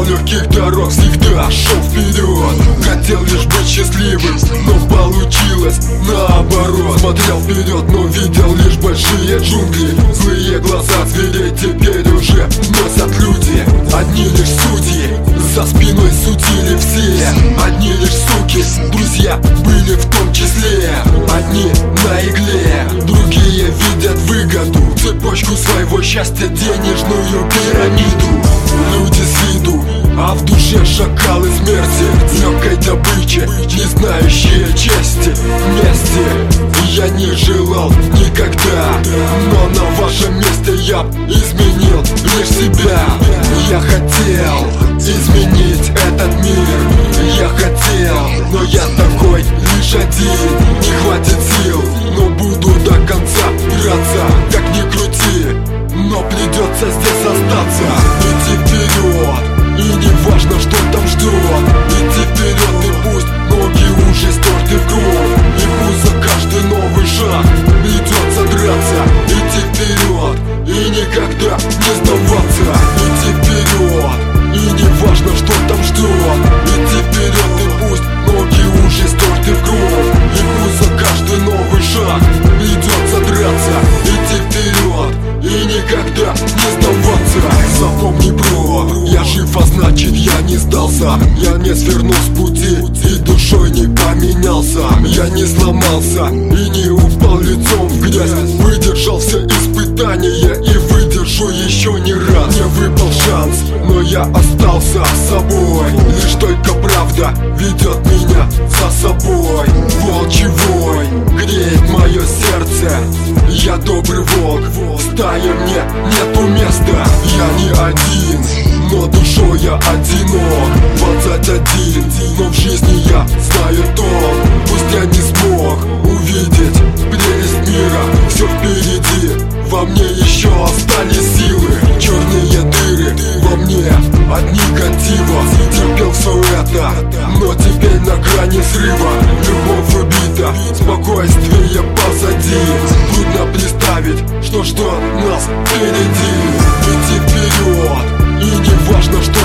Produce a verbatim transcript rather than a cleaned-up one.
легких дорог всегда шел вперед. Хотел лишь быть счастливым, но получилось наоборот. Смотрел вперед, но видел лишь большие джунгли. Злые глаза зверей теперь уже носят люди. Одни лишь судьи за спиной судили все. Одни лишь суки, друзья были в том числе. Одни на игле, другие видят выгоду. Цепочку своего счастья, денежную пирамиду. Люди с виду, а в душе шакалы смерти. Легкой добычи, не знающие чести. Вместе я не желал никогда, но на вашем месте я б изменил лишь себя. Я хотел изменить этот мир. Я хотел, но я такой лишь один. Не хватит сил, но буду до конца драться. Как ни крути, но придется здесь остаться. Идти вперед, и не важно, что там ждет. Идти вперед, и пусть ноги уже стерты в кровь. И пусть за каждый новый шаг придется драться. Идти вперед, и никогда не сдаваться. Идти вперед, и не важно, что там ждет. Идти вперед, и пусть ноги уже стерты в кровь. И пусть за каждый новый шаг придется драться. Идти вперед, и никогда не сдаваться. Запомни, бро, я жив, а значит я не сдался. Я не свернул с пути и душой не поменялся. Я не сломался и не упал лицом в грязь. Выдержал все испытания и выдержу еще не раз. Мне выпал шанс, но я остался собой. Лишь только правда ведет меня за собой. Волчий вой греет мое сердце. Я добрый волк, в стае мне нету места. Я не один, но душой я одинок. Двадцать один, но в жизни я знаю толк. Пусть я не смог увидеть прелесть мира, все впереди, во мне еще остались силы. Черные дыры во мне от негатива. Терпел все это, но теперь на грани срыва. Любовь убита, спокойствие позади. Трудно представить, что ждет нас впереди. Идти вперед, и не важно, что